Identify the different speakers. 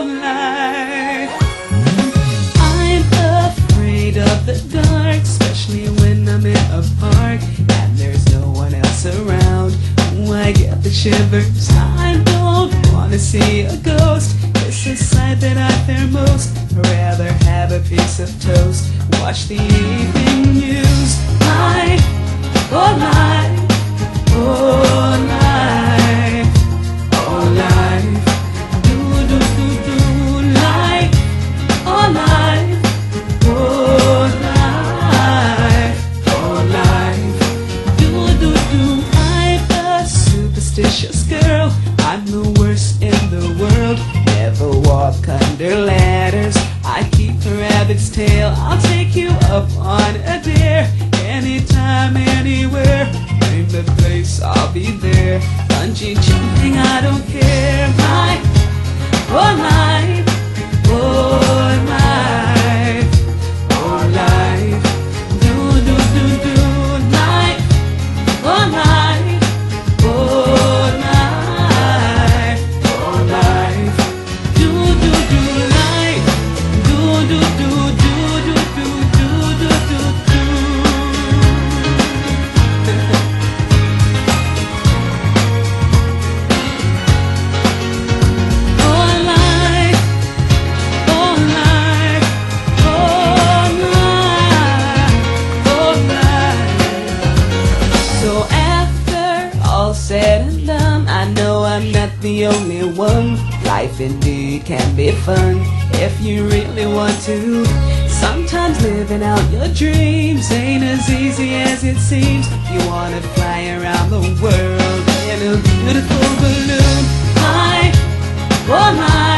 Speaker 1: of life. I'm afraid of the dark, especially when I'm in a park and there's no one else around. Ooh, I get the shivers. I don't wanna see a ghost. It's a sight that I fear most. I'd rather have a piece of toast, watch the evening news. Life, oh life, oh life, oh life. Do do do do life, oh life, oh life, oh life. Do do do. I'm a superstitious girl. I'm the worst in the world. Never walk under ladders. I keep a rabbit's tail. I'll take you up on a dare. Anytime, anywhere. Name the place, I'll be there. Bungee jumping, I don't care. Life, oh life, oh life, oh life. Do do do do life, oh life, oh life, oh life. Do do do life, do do do do do do do do do do. Oh life, oh life, oh life, oh life. So after all said and done, I know I'm not the only one. Life indeed can be fun if you really want to. Sometimes living out your dreams ain't as easy as it seems. You wanna fly around the world in a beautiful balloon. Life, oh life.